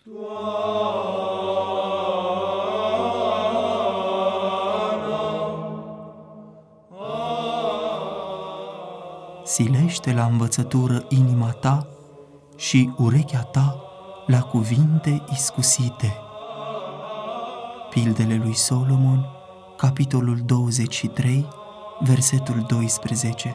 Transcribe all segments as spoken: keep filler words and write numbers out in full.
Silește la învățătură inima ta și urechea ta la cuvinte iscusite. Pildele lui Solomon, capitolul douăzeci și trei, versetul doisprezece.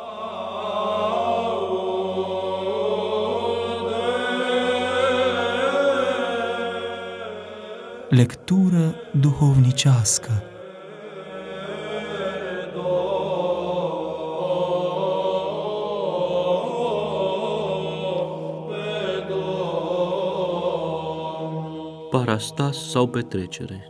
Lectură duhovnicească. Parastas sau petrecere.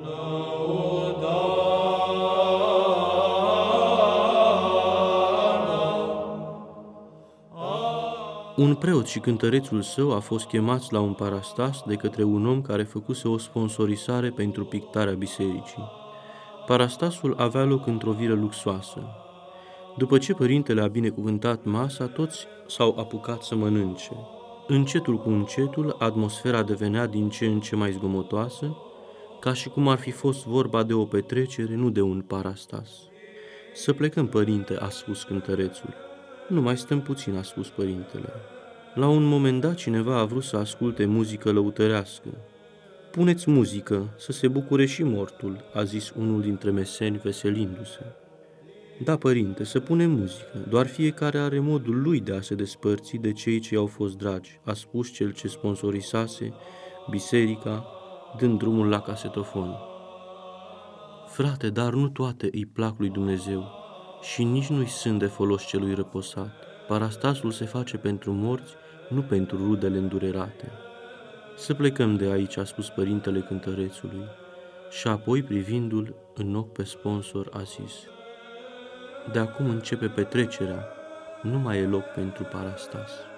Un preot și cântărețul său a fost chemați la un parastas de către un om care făcuse o sponsorisare pentru pictarea bisericii. Parastasul avea loc într-o vilă luxoasă. După ce părintele a binecuvântat masa, toți s-au apucat să mănânce. Încetul cu încetul, atmosfera devenea din ce în ce mai zgomotoasă, ca și cum ar fi fost vorba de o petrecere, nu de un parastas. Să plecăm, părinte, a spus cântărețul. Nu mai stăm puțin, a spus părintele. La un moment dat, cineva a vrut să asculte muzică lăutărească. Puneți muzică, să se bucure și mortul, a zis unul dintre meseni veselindu-se. Da, părinte, să punem muzică, doar fiecare are modul lui de a se despărți de cei ce i-au fost dragi, a spus cel ce sponsorisase biserica, dând drumul la casetofon. Frate, dar nu toate îi plac lui Dumnezeu și nici nu-i sunt de folos celui răposat. Parastasul se face pentru morți, nu pentru rudele îndurerate. Să plecăm de aici, a spus părintele cântărețului, și apoi, privindu-l în ochi pe sponsor, a zis: de acum începe petrecerea, nu mai e loc pentru parastas.